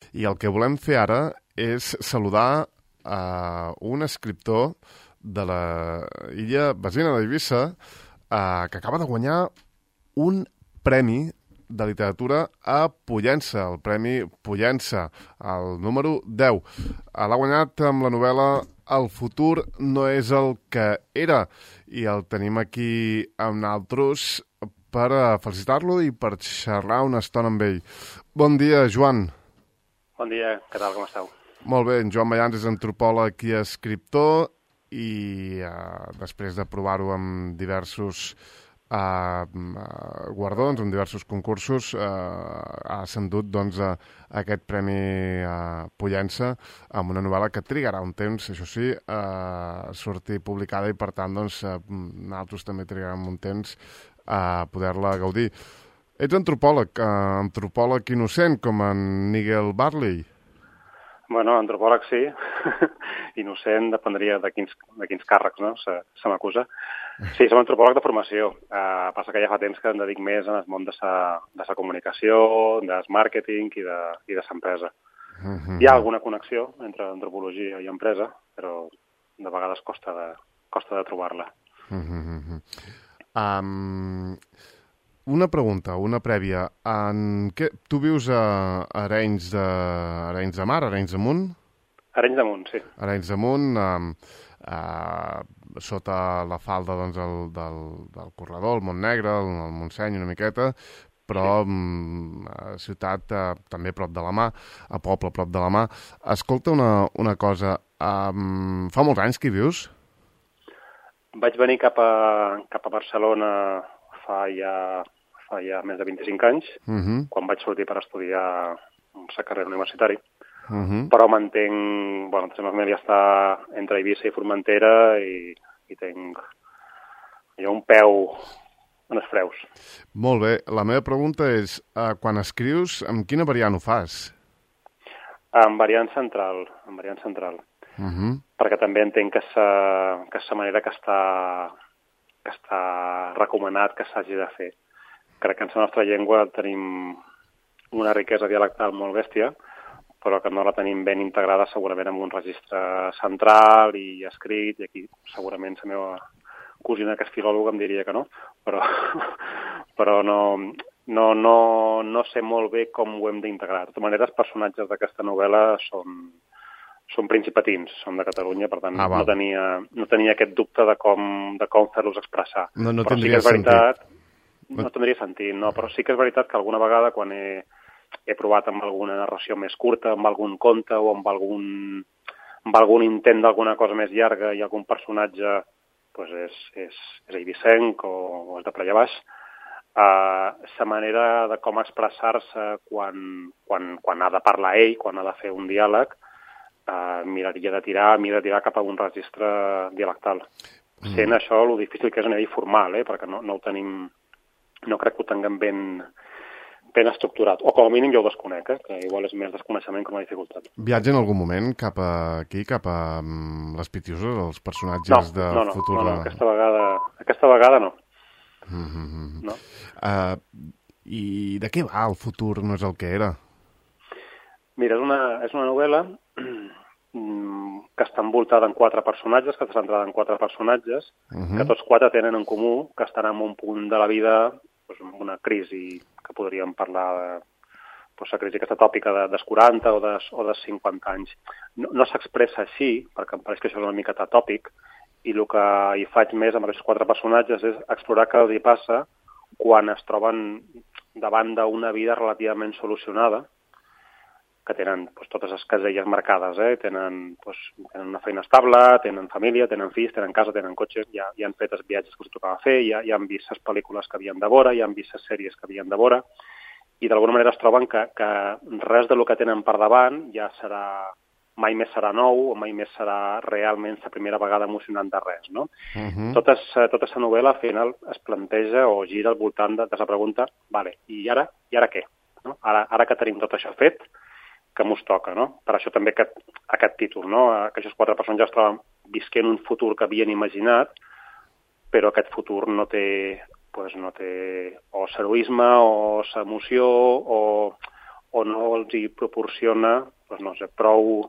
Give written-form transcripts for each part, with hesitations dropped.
I el que volem fer ara és saludar un escriptor de la illa vecina d'Eivissa que acaba de guanyar un premi de literatura a Pollença, el Premi Pollença, el número 10. L'ha guanyat amb la novel·la El futur no és el que era, i el tenim aquí amb nosaltres per felicitar-lo i per xerrar una estona amb ell. Bon dia, Joan. Bon dia, què tal, com esteu? Molt bé, en Joan Mayans és antropòleg i escriptor, i després de provar-ho amb diversos guardons, amb diversos concursos, ha ascendut doncs, a aquest Premi Pollença amb una novel·la que trigarà un temps, això sí, a sortir publicada, i per tant doncs, nosaltres també trigarem un temps a poder-la gaudir. Ets antropòleg innocent, com en Nigel Barley? Bueno, antropòleg sí, innocent dependria de quins càrrecs, no? Se m'acusa. Sí, som antropòleg de formació. Passa que ja fa temps que em dedic més en el món de la comunicació, del màrqueting i de l'empresa. Hi ha alguna connexió entre antropologia i empresa, però de vegades costa de trobar-la. Una pregunta, una prèvia. Tu vius a Arenys de Mar, Arenys de Munt? Arenys de Munt, sí. Arenys de Munt, sota la falda doncs, del corredor, el Montnegre, el Montseny una miqueta, però a ciutat també prop de la Mà, a poble prop de la Mà. Escolta una cosa, fa molts anys que hi vius? Vaig venir cap a Barcelona fa ja més de 25 anys, quan vaig sortir per estudiar la carrera universitària. Però mantenc... Bueno, la meva família està entre Eivissa i Formentera i tinc un peu en els freus. Molt bé. La meva pregunta és, quan escrius, amb quina variant ho fas? En variant central. Perquè també entenc que és la manera que està recomanat que s'hagi de fer. Crec que en la nostra llengua tenim una riquesa dialectal molt bèstia, però que no la tenim ben integrada segurament en un registre central i escrit, i aquí segurament la meva cosina que és filòloga em diria que no, però no sé molt bé com ho hem d'integrar. De tota manera, els personatges d'aquesta novel·la són principatins, són de Catalunya, per tant no tenia aquest dubte de com fer-los expressar. No però tindria sí que és veritat, sentit. No tindria sentit, no, però sí que és veritat que alguna vegada quan he provat amb alguna narració més curta, amb algun conte o amb algun intent d'alguna cosa més llarga i algun personatge doncs és eivissenc o és de Prella Baix, la manera de com expressar-se quan ha de parlar ell, quan ha de fer un diàleg, miraria de tirar cap a un registre dialectal. Sent això el difícil que és a nivell formal, perquè no ho tenim, no crec que ho tinguem ben estructurat, o com a mínim jo ho desconec, que igual és més desconeixement que una dificultat. Viatja en algun moment cap a les Pitiuses, els personatges de futur? No, aquesta vegada no. No. I de què va El futur no és el que era? Mira, és una novel·la que està envoltada en 4 personatges, que està centrada en 4 personatges, que tots 4 tenen en comú que estan en un punt de la vida, amb una crisi que podríem parlar de la crisi aquesta tòpica dels 40 o dels 50 anys. No s'expressa així, perquè em pareix que això és una miqueta tòpic, i el que hi faig més amb aquests 4 personatges és explorar què els hi passa quan es troben davant d'una vida relativament solucionada, que tenen totes les caselles marcades, tenen una feina estable, tenen família, tenen fills, tenen casa, tenen cotxe, ja han fet els viatges que els tocava fer, ja han vist les pel·lícules que havien de veure, ja han vist les sèries que havien de veure, i d'alguna manera es troben que res del que tenen per davant mai més serà nou o mai més serà realment la primera vegada emocionant de res, no? Tota la novel·la al final es planteja o gira al voltant de la pregunta, vale, i ara què? No? Ara que tenim tot això fet, que mos toca, no? Per això també aquest títol, no? Que aquests 4 persones ja es troben visquent un futur que havien imaginat, però aquest futur no té o l'heroisme o l'emoció o o no els hi proporciona doncs, no sé, prou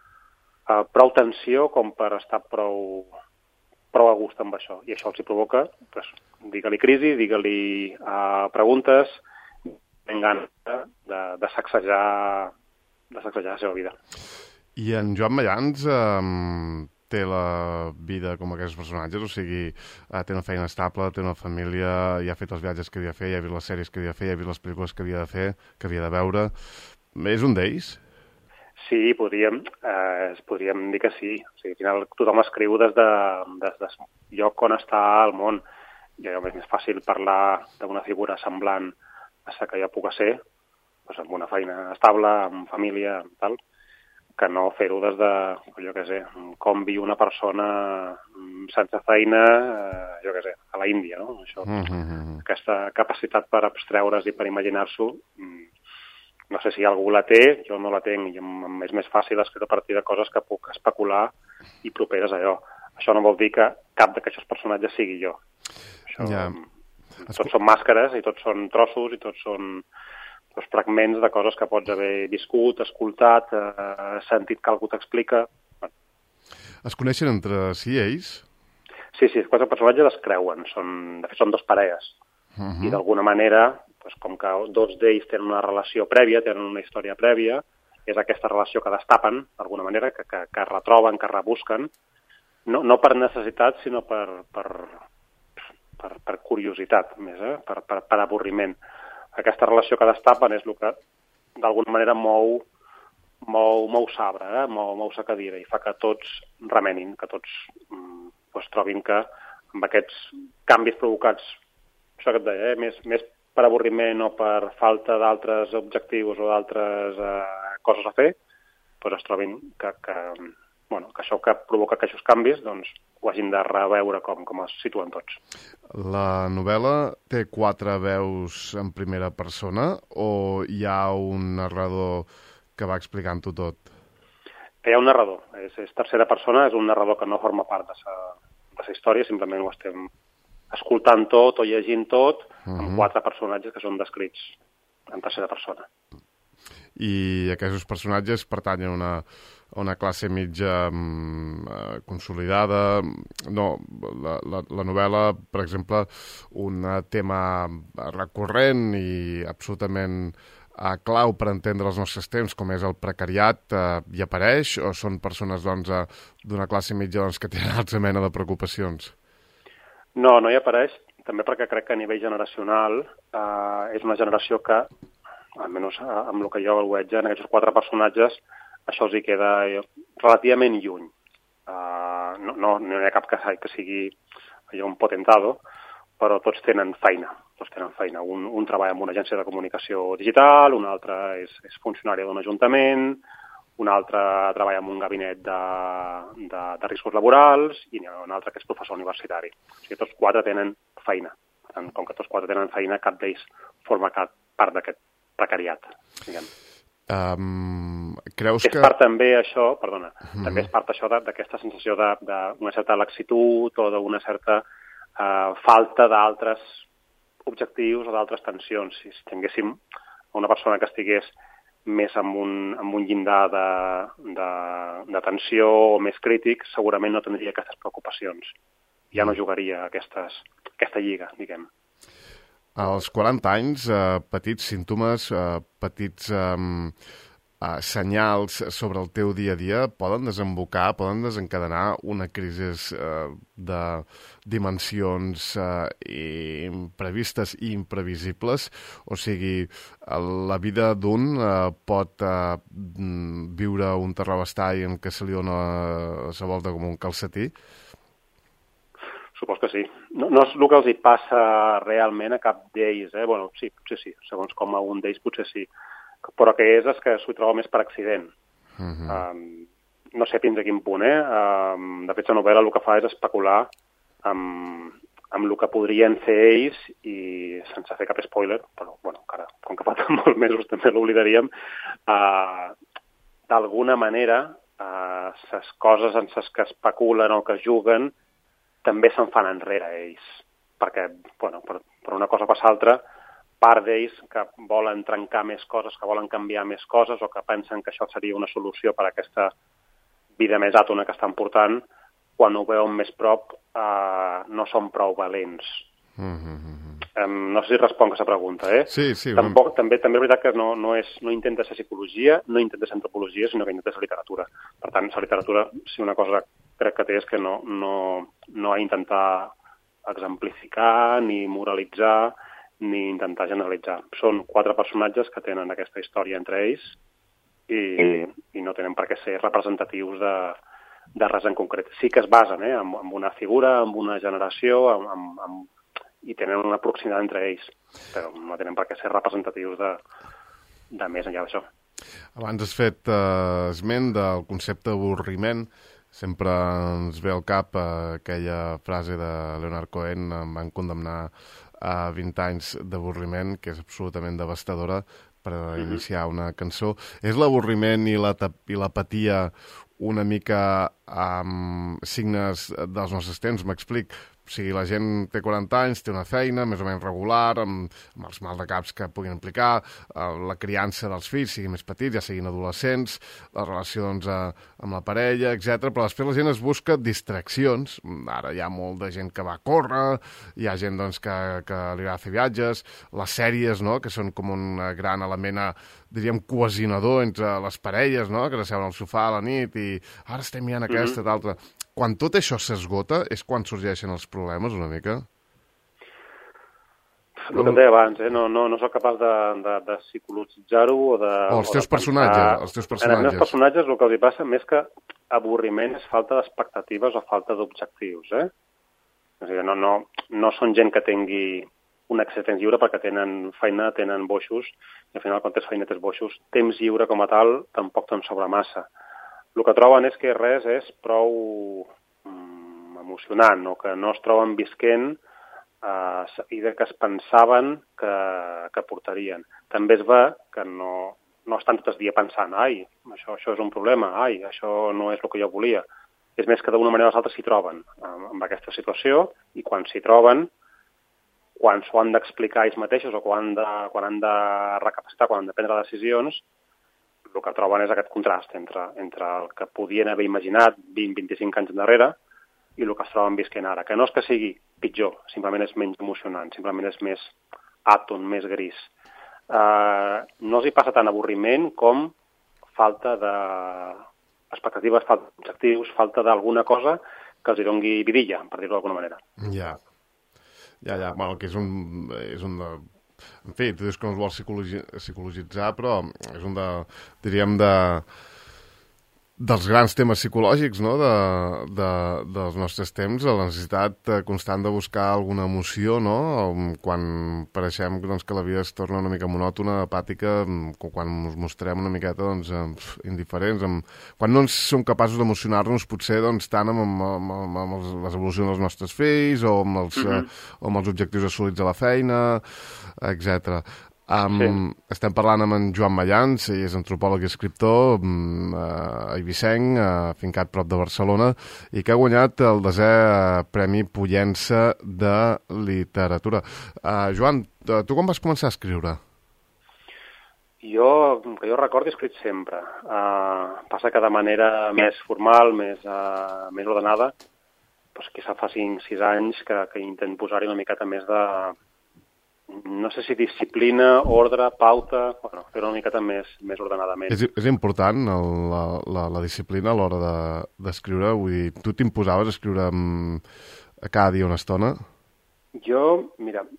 tensió com per estar prou a gust amb això. I això els hi provoca, doncs, digue-li crisi, digue-li preguntes, ben ganes de sacsejar la seva vida. I en Joan Mayans té la vida com aquests personatges, o sigui, té una feina estable, té una família, ja ha fet els viatges que havia de fer, ja ha vist les sèries que havia de fer, ja ha vist les pel·lícules que havia de fer, que havia de veure. És un d'ells? Sí, podríem dir que sí. O sigui, al final tothom escriu des del lloc on està al món. I és més fàcil parlar d'una figura semblant a la que jo puc ser, doncs amb una feina estable, amb família, tal, que no fer-ho des de, jo què sé, com viu una persona sense feina, jo què sé, a la Índia, no? Això, aquesta capacitat per abstreure's i per imaginar-s'ho, no sé si algú la té, jo no la tenc, i és més fàcil escriure a partir de coses que puc especular i properes a allò. Això no vol dir que cap d'aquests personatges sigui jo. Això, tots són màscares i tots són trossos i tots són fragments de coses que pots haver viscut, escoltat, sentit que algú t'explica. Es coneixen entre si ells? Sí, els quatre personatges es creuen. De fet, són dos parelles. I d'alguna manera, com que dos d'ells tenen una relació prèvia, tenen una història prèvia, és aquesta relació que destapen, d'alguna manera, que retroben, que rebusquen, no per necessitat, sinó per curiositat, més, per avorriment. Aquesta relació que destapen és el que d'alguna manera mou sabre, mou sa cadira i fa que tots remenin, que tots trobin que amb aquests canvis provocats, això que et deia, més per avorriment o per falta d'altres objectius o d'altres coses a fer, doncs es trobin que això que provoca aquests canvis doncs, ho hagin de reveure com es situen tots. La novel·la té 4 veus en primera persona o hi ha un narrador que va explicant-ho tot? Hi ha un narrador. És tercera persona, és un narrador que no forma part de la història, simplement ho estem escoltant tot o llegint tot amb 4 personatges que són descrits en tercera persona. I aquests personatges pertanyen a una classe mitja consolidada. No, la novel·la, per exemple, un tema recurrent i absolutament clau per entendre els nostres temps, com és el precariat, hi apareix, o són persones d'una classe mitja que tenen altra mena de preocupacions? No hi apareix, també perquè crec que a nivell generacional és una generació que, almenys amb el que jo el veig en aquests 4 personatges, això els hi queda relativament lluny. No hi ha cap que sigui un potentado, però tots tenen feina. Un treballa en una agència de comunicació digital, un altre és funcionari d'un ajuntament, un altre treballa en un gabinet de riscos laborals i un altre que és professor universitari. O sigui, tots 4 tenen feina. Per tant, com que tots 4 tenen feina, cap d'ells forma part d'aquest precariat, diguem. Creus que... És part també això, perdona, també és part això d'aquesta sensació d'una certa laxitud o d'una certa falta d'altres objectius o d'altres tensions. Si tinguéssim una persona que estigués més amb un llindar de tensió o més crític, segurament no tindria aquestes preocupacions. Ja no jugaria aquesta lliga, diguem. Als 40 anys, petits símptomes, petits senyals sobre el teu dia a dia poden desencadenar una crisi de dimensions imprevistes i imprevisibles. O sigui, la vida d'un pot viure un terrabastall en què se li dona la volta com un calcetí? Supos que sí. No és el que els hi passa realment a cap d'ells, Bueno, sí, potser sí. Segons com a un d'ells potser sí. Però que és que s'ho troba més per accident. No sé fins a quin punt, De fet, la novel·la el que fa és especular amb el que podrien fer ells i sense fer cap spoiler, però, encara, com que fa molts mesos també l'oblidaríem, d'alguna manera, les coses en les que especulen o que juguen també se'n fan enrere ells, perquè, per una cosa o per l'altra, part d'ells que volen trencar més coses, que volen canviar més coses o que pensen que això seria una solució per a aquesta vida més àtona que estan portant, quan ho veuen més prop no són prou valents. No sé si responc a aquesta pregunta, eh? Sí. També és veritat que no intenta ser psicologia, no intenta ser antropologia, sinó que intenta ser literatura. Per tant, la literatura, si una cosa crec que té és que no ha intentar exemplificar, ni moralitzar, ni intentar generalitzar. Són 4 personatges que tenen aquesta història entre ells i no tenen per què ser representatius de res en concret. Sí que es basen en una figura, en una generació, i tenen una proximitat entre ells, però no tenen per què ser representatius de més enllà d'això. Abans has fet esment del concepte d'avorriment. Sempre ens ve al cap aquella frase de Leonard Cohen: em van condemnar a 20 anys d'avorriment, que és absolutament devastadora per iniciar una cançó. És l'avorriment i l'apatia una mica signes dels nostres temps? M'explic. O sigui, la gent té 40 anys, té una feina més o menys regular, amb els mal de caps que puguin implicar, la criança dels fills, siguin més petits, ja siguin adolescents, la relació doncs, amb la parella, etc. Però després la gent es busca distraccions. Ara hi ha molt de gent que va a córrer, hi ha gent doncs, que li agrada fer viatges, les sèries, no?, que són com un gran element, diríem, cohesionador entre les parelles, no?, que s'asseuen al sofà a la nit i ara estem mirant aquesta, l'altra. Quan tot això s'esgota és quan sorgeixen els problemes, una mica? El que em deia abans, no soc capaç de psicologitzar-ho o de... Els teus personatges. En els meus personatges el que els hi passa més que avorriment és falta d'expectatives o falta d'objectius, eh? O sigui, no són gent que tingui un accés a temps lliure perquè tenen feina, tenen boixos, i al final quan tens feina tens boixos. Temps lliure com a tal tampoc te'n sobra massa. El que troben és que res és prou emocionant, o que no es troben visquent la vida que es pensaven que portarien. També es ve que no estan tot el dia pensant això és un problema, això no és el que jo volia. És més que d'una manera o l'altra s'hi troben amb aquesta situació, i quan s'hi troben, quan s'ho han d'explicar ells mateixos o quan han de recapacitar, quan han de prendre decisions, el que troben és aquest contrast entre el que podien haver imaginat 20-25 anys endarrere i el que es troben visquent ara. Que no és que sigui pitjor, simplement és menys emocionant, simplement és més àton, més gris. No els hi passa tant avorriment com falta d'expectatives, falta d'objectius, falta d'alguna cosa que els hi doni vidilla, per dir-ho d'alguna manera. Ja. Bueno, que és un en fi, tu dius que no es vol psicologitzar, però és un dels grans temes psicològics, no?, dels nostres temps, la necessitat constant de buscar alguna emoció, no?, quan pareixem doncs, que la vida es torna una mica monòtona, apàtica, quan ens mostrem una miqueta doncs, indiferents, quan no som capaços d'emocionar-nos potser doncs, tant amb les evolucions dels nostres fills o amb els objectius assolits a la feina, etc. Estem parlant amb en Joan Mayans, ell és antropòleg i escriptor eivissenc, afincat prop de Barcelona, i que ha guanyat el 10è Premi Pollença de Literatura. Joan, tu quan vas començar a escriure? Jo recordo, he escrit sempre. Passa que de manera més formal, més ordenada, doncs quizà fa 5-6 anys que intent posar-hi una miqueta més de... no sé si disciplina, ordre, pauta, bueno, fer una miqueta més ordenadament. És important la disciplina a l'hora d'escriure? Vull dir, tu t'imposaves a escriure cada dia una estona? Jo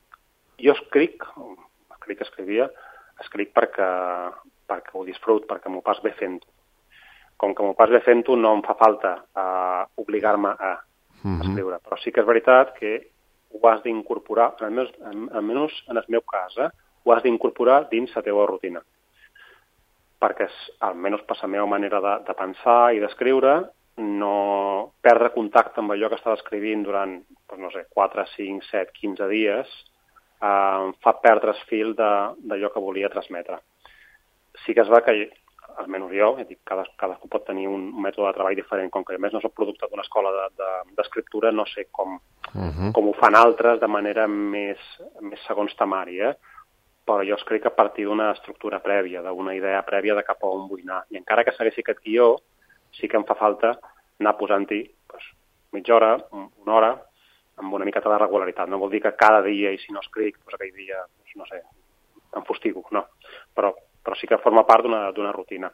escric perquè ho disfrut, perquè m'ho pas bé fent-ho. Com que m'ho pas bé fent-ho, no em fa falta obligar-me a escriure. Però sí que és veritat que ho has d'incorporar, almenys en el meu cas, ho has d'incorporar dins la teva rutina. Perquè, almenys per la meva manera de pensar i d'escriure, no perdre contacte amb allò que estava escrivint durant, no sé, 4, 5, 7, 15 dies, em fa perdre el fil d'allò que volia transmetre. Sí que es va que, almenys jo, cadascú pot tenir un mètode de treball diferent, com que a més no soc producte d'una escola d'escriptura, no sé com ho fan altres de manera més segons temari, però jo escric a partir d'una estructura prèvia, d'una idea prèvia de cap a on vull anar. I encara que segueixi aquest guió, sí que em fa falta anar posant-hi mitja hora, una hora, amb una miqueta de regularitat. No vol dir que cada dia, i si no escric, aquell dia, no sé, em fustigo, no. Però sí que forma part d'una rutina.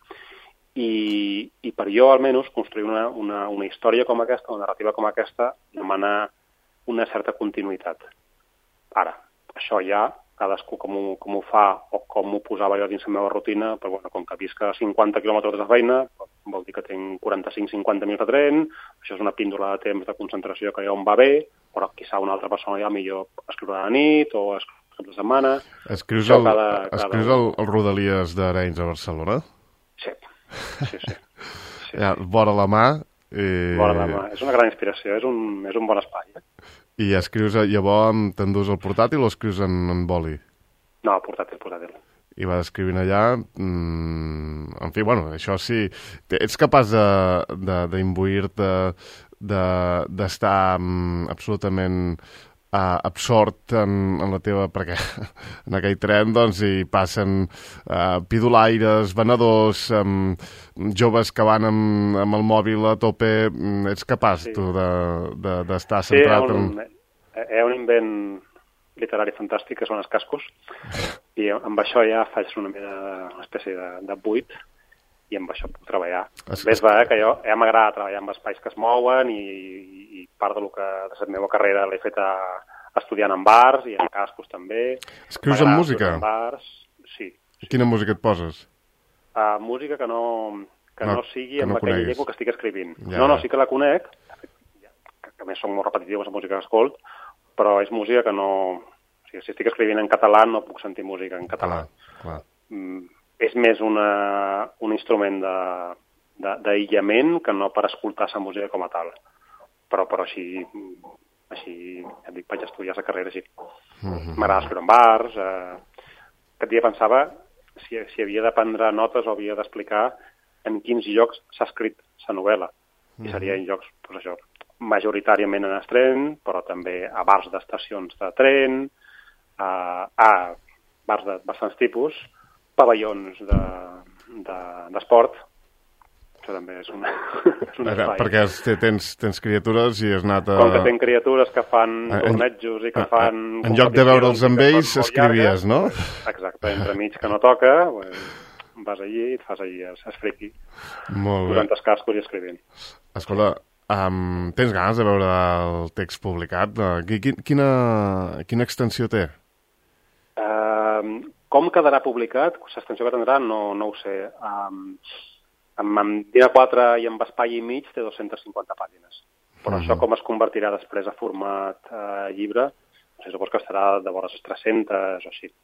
I per jo, almenys, construir una història com aquesta, una narrativa com aquesta, demana una certa continuïtat. Ara, això ja, cadascú com ho fa o com ho posava jo dins la meva rutina, però bueno, com que visc a 50 quilòmetres de feina, vol dir que tinc 45-50 minuts de tren, això és una píndola de temps de concentració que ja em va bé, però quizà una altra persona ja millor escriure a la nit o escriure la setmana. Escrius el Rodalies d'Arenys a Barcelona? Sí. Ja, vora la mà. Vora la mà. És una gran inspiració, és un bon espai. I escrius llavors, t'endús el portàtil o escrius en boli? No, portàtil. I vas escrivint allà, en fi, bueno, això sí, ets capaç d'imbuir-te, d'estar absolutament absort en la teva... perquè en aquell tren doncs hi passen pidolaires, venedors, joves que van amb el mòbil a tope. Ets capaç tu d'estar centrat en... Hi ha un invent literari fantàstic que són els cascos, i amb això ja faig una espècie de buit, i amb això puc treballar. Ves que jo ja m'agrada treballar amb espais que es mouen, i part del que de la meva carrera l'he fet estudiant en bars i en cascos també. Escrius en música? En bars, sí. Quina música et poses? Música que no sigui amb aquella llengua que estic escrivint. Ja. No, sí que la conec, que a més soc molt repetitiu amb la música que escolt, però és música que no... O sigui, si estic escrivint en català no puc sentir música en català. Clar. És més un instrument d'aïllament que no per escoltar la música com a tal. Però així ja dic, vaig estudiar la carrera així. M'agrada escriure en bars. Aquest dia pensava si havia de prendre notes o havia d'explicar en quins llocs s'ha escrit la novel·la. I seria en llocs, doncs això, majoritàriament en el tren, però també a bars d'estacions de tren, a bars de bastants tipus, pavellons d'esport. Això també és un espai. Perquè tens criatures i has anat a... Com que tenc criatures que fan tornejos i que fan... En lloc de veure'ls amb ells, escrivies, no? Exacte, entremig que no toca, vas allí i et fas allí es friqui. Molt bé. Posant els cascos i escrivint. Escolta, tens ganes de veure el text publicat? Quina extensió té? Com quedarà publicat? L'extensió que tindrà no ho sé. Amb Dina 4 i amb espai i mig té 250 pàgines. Però això com es convertirà després a format llibre, supos que estarà de vora les 300 o així.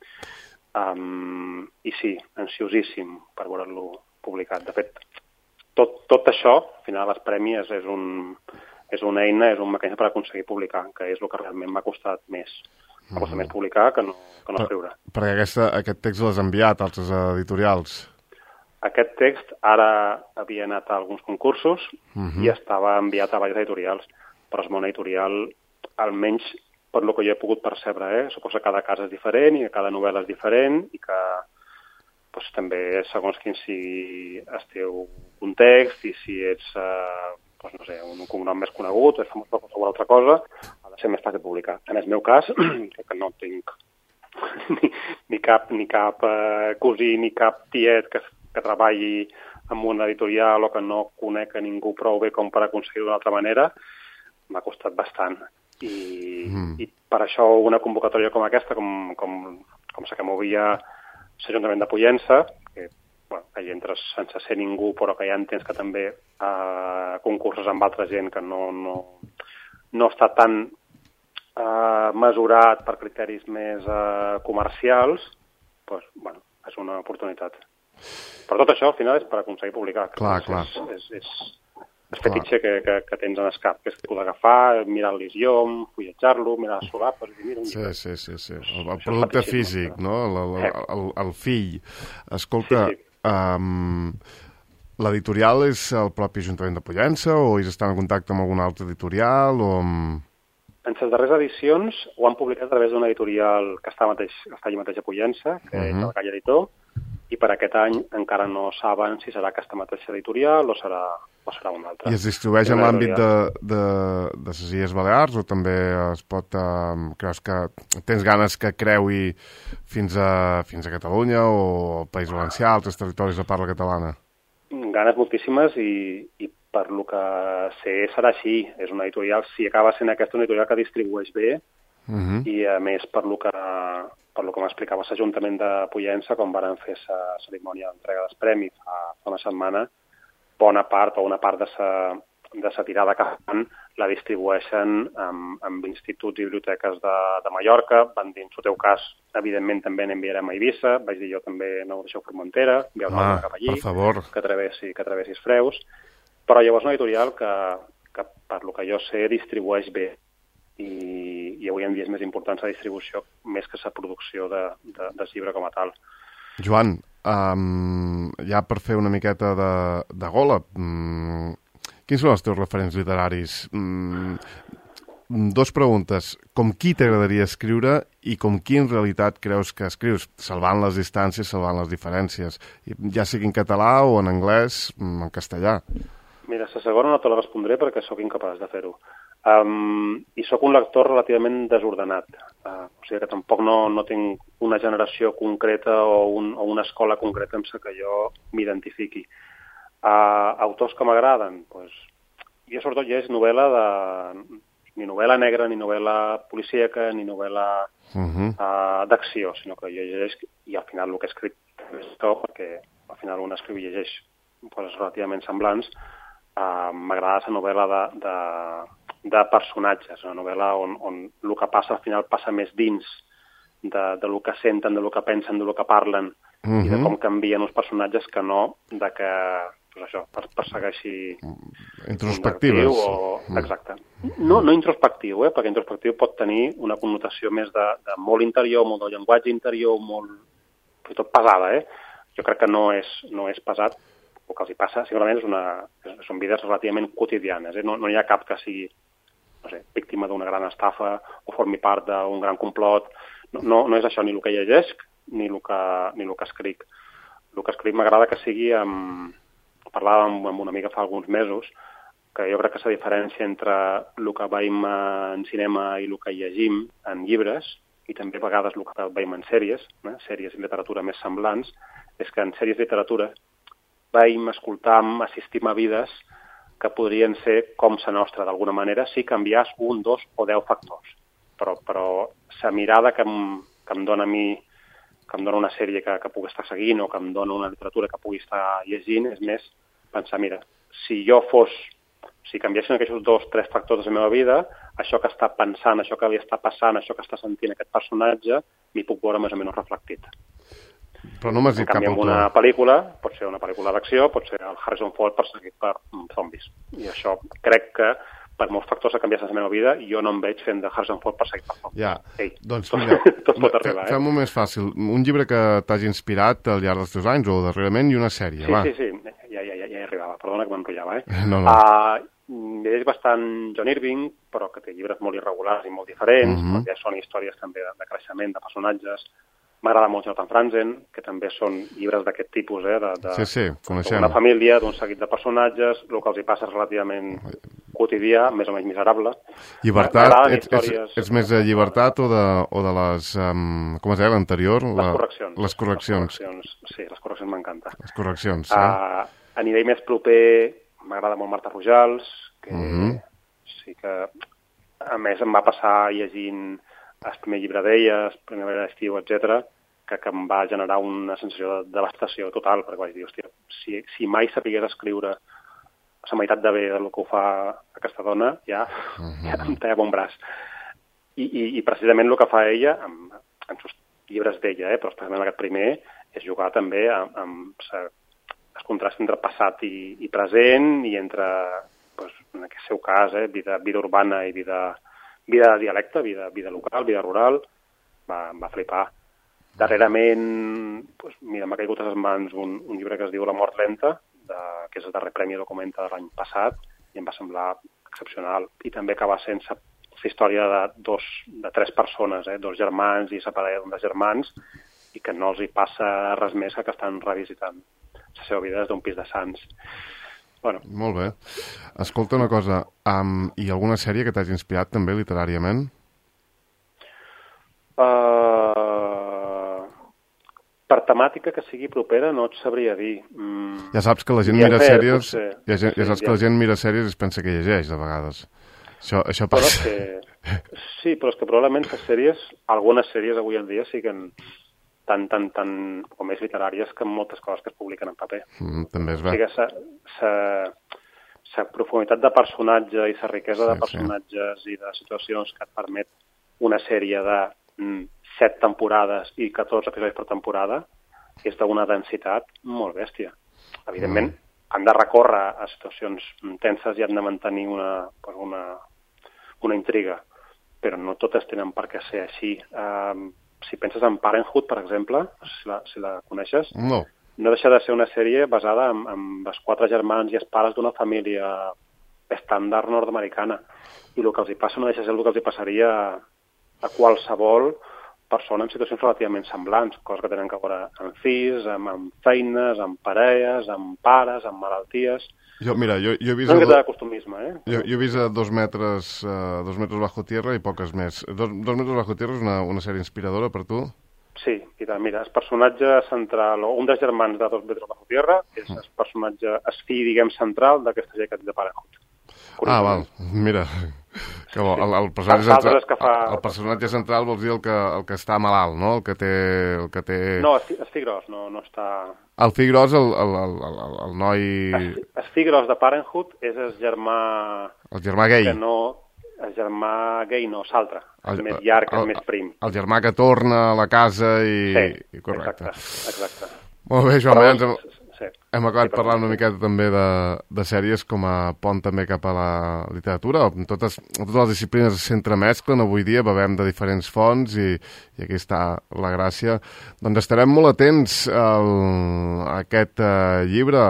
I sí, ansiosíssim per veure-lo publicat. De fet, tot això, al final, les prèmies és una eina, és un mecanisme per aconseguir publicar, que és el que realment m'ha costat més. M'ha costat més publicar que no escriure. Perquè aquest text l'has enviat a altres editorials? Aquest text ara havia anat a alguns concursos i estava enviat a diverses editorials, però el món editorial, almenys per el que jo he pogut percebre, suposo que cada cas és diferent i que cada novel·la és diferent i que també segons quin sigui el teu context i si ets no sé, un cognom més conegut o és famós per qualsevol altra cosa, ha de ser més fàcil de publicar. En el meu cas, que no tinc ni cap cosí ni cap tiet que treballi en una editorial o que no conec a ningú prou bé com per aconseguir d'una altra manera, m'ha costat bastant. I per això una convocatòria com aquesta, com la que movia l'Ajuntament de Pollença, que hi entres sense ser ningú, però que ja entens que també concursos amb altra gent que no està tan mesurat per criteris més comercials, és una oportunitat. Però tot això, al final, és per aconseguir publicar. Clar. És el fetitxe que tens en el cap, que és tipus d'agafar, mirar el lisiom, fulletjar-lo, mirar les solapes i dir, mira... Sí. El producte físic, no? El fill. Escolta, l'editorial és el propi Ajuntament de Pollença o ells estan en contacte amb alguna altra editorial o... En les darreres edicions ho han publicat a través d'una editorial que està allà mateix a Pollença, que és el Gall Editor, i per aquest any encara no saben si serà aquesta mateixa editorial o serà una altra. I es distribueix en l'àmbit de les Illes Balears o també es pot... creus que tens ganes que creui fins a Catalunya o al País Valencià, altres territoris de parla catalana? Ganes moltíssimes i per lo que sé serà així. És una editorial, si acaba sent aquesta una editorial que distribueix bé i a més per lo que m'explicava l'Ajuntament de Pollença quan van fer la cerimònia d'entrega dels premis fa una setmana, bona part o una part de la tirada que fan la distribueixen amb instituts i biblioteques de Mallorca. Van dir, en el teu cas, evidentment també n'enviarem a Eivissa, vaig dir jo també no ho deixeu Formentera, envieu una altra cap allí, per favor, que travessis Freus. Però llavors una editorial que per lo que jo sé distribueix bé i avui en dia és més important la distribució més que la producció del llibre com a tal. Joan, ja per fer una miqueta de gola, quins són els teus referents literaris? Dos preguntes. Com qui t'agradaria escriure i com qui en realitat creus que escrius? Salvant les distàncies, salvant les diferències. Ja sigui en català o en anglès, en castellà. Mira, la segona no te la respondré perquè sóc incapaç de fer-ho. I sóc un lector relativament desordenat. O sigui que tampoc no tinc una generació concreta o una escola concreta amb la que jo m'identifiqui. Autors que m'agraden? Pues, jo sobretot llegeixo ni novel·la negra, ni novel·la policíaca, ni novel·la d'acció, sinó que jo llegeixo i al final el que he escrit és tot, perquè al final un escriu i llegeix coses relativament semblants. M'agrada la novel·la de personatges, una novel·la on el que passa al final passa més dins del que senten, del que pensen, del que parlen i de com canvien els personatges que no de que pues això, persegueixi introspectives. Exacte. No introspectiu, perquè introspectiu pot tenir una connotació més de molt interior, molt de llenguatge interior, molt tot pesada. Jo crec que no és pesat. El que els hi passa, segurament, són vides relativament quotidianes. No hi ha cap que sigui víctima d'una gran estafa o formi part d'un gran complot. No és això ni el que llegesc ni el que escric. El que escric m'agrada que sigui... Parlàvem amb una amiga fa alguns mesos que jo crec que la diferència entre el que veiem en cinema i el que llegim en llibres i també a vegades el que veiem en sèries i literatura més semblants, és que en sèries i literatura veiem, escoltam, assistim a vides que podrien ser com la nostra, d'alguna manera, si canviàs 1, 2 o 10 factors. Però la mirada que em dona a mi, que em dona una sèrie que pugui estar seguint o que em dona una literatura que pugui estar llegint, és més pensar, mira, si canviessin aquests 2 o 3 factors de la meva vida, això que està pensant, això que li està passant, això que està sentint aquest personatge, m'hi puc veure més o menys reflectit. Però no m'has dit cap autor. En canvi, una pel·lícula, pot ser una pel·lícula d'acció, pot ser el Harrison Ford perseguit per zombis. I això crec que per molts factors que canviessin la meva vida, jo no em veig fent de Harrison Ford perseguit per zombis. Ja, doncs mira, tot pot arribar. Fem-ho més fàcil. Un llibre que t'hagi inspirat al llarg dels teus anys o darrerament i una sèrie, va. Sí, ja hi arribava. Perdona que m'enrotllava, No. Llegeix bastant John Irving, però que té llibres molt irregulars i molt diferents, perquè són històries també de creixement, de personatges. M'agrada molt Jonathan Franzen, que també són llibres d'aquest tipus, Sí, coneixem. D'una família, d'un seguit de personatges, el que els hi passa és relativament quotidià, més o menys miserable. Llibertat, ets més de Llibertat o de les... com es deia l'anterior? Les correccions. Sí, les correccions m'encanta. Les correccions, A nivell més proper, m'agrada molt Marta Rojals, que sí que, a més, em va passar llegint el primer llibre d'ella, el primer llibre d'estiu, etc., que em va generar una sensació de devastació total, perquè vaig dir, hòstia, si mai sapigués escriure la meitat de bé del que ho fa aquesta dona, ja em talla bon braç. I precisament el que fa ella, en els llibres d'ella, però especialment aquest primer, és jugar també amb el contrast entre passat i present i entre, en aquest seu cas, vida urbana i vida de dialecte, vida local, vida rural, em va flipar. Darrerament, mira, m'ha caigut a les mans un llibre que es diu La mort lenta, que és el darrer premi Documenta de l'any passat, i em va semblar excepcional. I també que va sent la història de 3 persones, 2 germans i la parella d'un dels germans, i que no els hi passa res més que estan revisitant la seva vida des d'un pis de Sants. Bueno. Molt bé. Escolta una cosa, hi ha alguna sèrie que t'hagi inspirat també literàriament? Per temàtica que sigui propera no et sabria dir. Ja saps que la gent mira sèries, ja saps que la gent mira sèries i es pensa que llegeix, de vegades. Això passa. Sí, però és que probablement les sèries, algunes sèries avui en dia siguen tan com més literàries que moltes coses que es publiquen en paper. També és bé. O sigui, la profunditat de personatge i la riquesa de personatges i de situacions que et permet una sèrie de 7 temporades i 14 episodis per temporada és d'una densitat molt bèstia. Evidentment, han de recórrer a situacions tenses i han de mantenir una intriga, però no totes tenen per què ser així. Si penses en Parenthood, per exemple, si la coneixes, no deixa de ser una sèrie basada en els 4 germans i els pares d'una família estàndard nord-americana. I el que els hi passa no deixa de ser el que els hi passaria a qualsevol persona en situacions relativament semblants, coses que tenen a veure amb fills, amb feines, amb parelles, amb pares, amb malalties. Jo he vist... No és de costumisme, Jo he vist 2 metres bajo tierra i poques més. 2 metres bajo tierra és una sèrie inspiradora per tu? Sí, i tant, mira, el personatge central, o un dels germans de 2 metres bajo tierra, és el personatge, el fill, diguem, central d'aquesta sèrie que de Parenthood. Val, mira, que bo, el personatge central vols dir el que està malalt, no? El que té... No, el fill gros, no està... El fill gros, el noi... El fill gros de Parenthood és el germà... El germà gay. El germà gay no, l'altre, el més llarg, el més prim. El germà que torna a la casa i... Sí, correcte. Exacte. Molt bé, Joan, hem acabat parlant una miqueta també de sèries com a pont també cap a la literatura. Totes les disciplines s'entremesclen avui dia, bevem de diferents fonts i aquí està la gràcia. Doncs estarem molt atents a aquest llibre,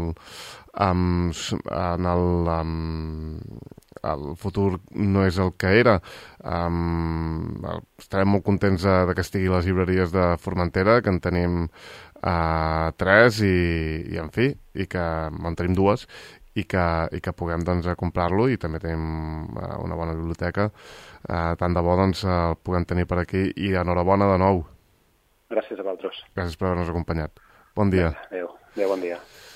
el futur no és el que era. Estarem molt contents de que estigui a les llibreries de Formentera, que en tenim 3 i en fi, i que en tenim 2 i que puguem doncs comprar-lo, i també tenim una bona biblioteca. Tant de bo doncs el puguem tenir per aquí, i enhorabona de nou. Gràcies a vosaltres. Gràcies per haver-nos acompanyat. Bon dia. Adéu, bon dia.